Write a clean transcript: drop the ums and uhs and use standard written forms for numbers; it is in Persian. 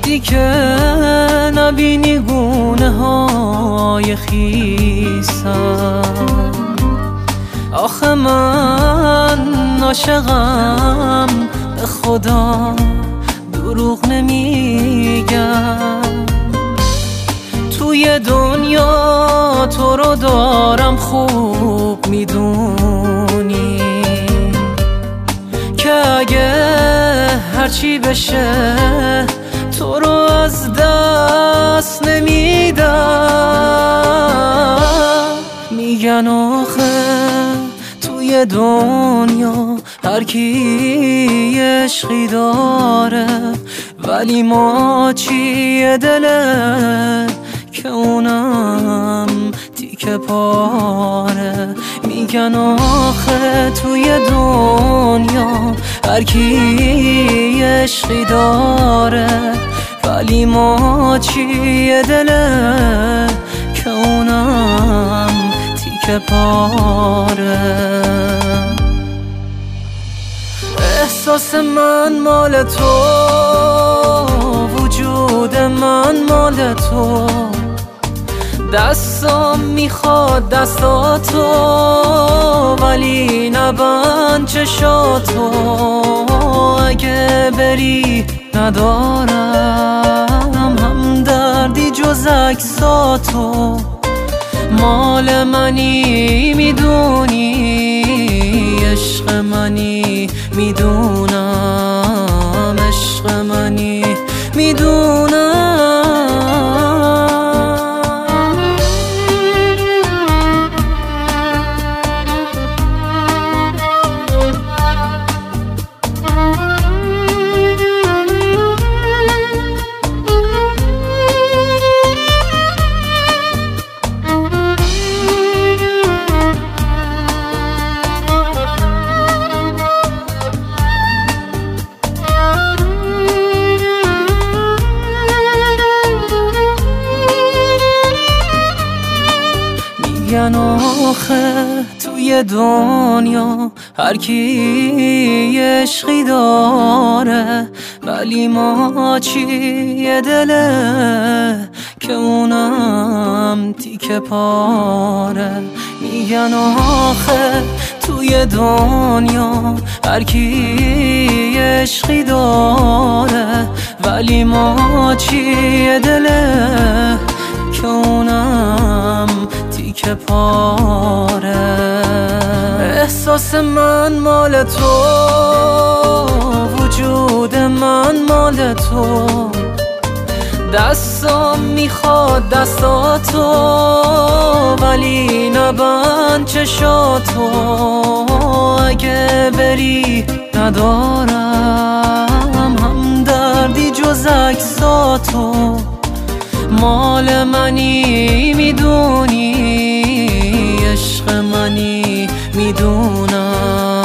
وقتی که نبینی گونه های خیسم. آخه من عاشقم، به خدا دروغ نمیگم. توی دنیا تو رو دارم خوب میدونی که اگه هرچی بشه تو رو از دست نمیدم. میگن آخه توی دنیا هر کی عشقی داره، ولی ما چیه دله که اونم تیکه پاره. میگن آخه توی دنیا هر کی عشقی داره، ولی ما چیه دله که اونم تیکه پاره. احساس من مال تو، وجود من مال تو، دستام میخواد دستاتو، ولی نبند چشاتو. اگه بری ندارم هم دردی جز عکساتو. مال منی میدونی، عشق منی میدونم، عشق منی میدونم. میگن آخه توی دنیا هر کی عشقی داره، ولی ما چیه دله که اونم تیکه پاره. میگن آخه توی دنیا هر کی عشقی داره، ولی ما چیه دله که اونم تیکه پاره. احساس من مال تو، وجود من مال تو، دستام میخواد دستاتو، ولی نبند چشاتو. اگه بری ندارم هم دردی جز عکساتو. مال منی میدونی، عشق منی میدونم.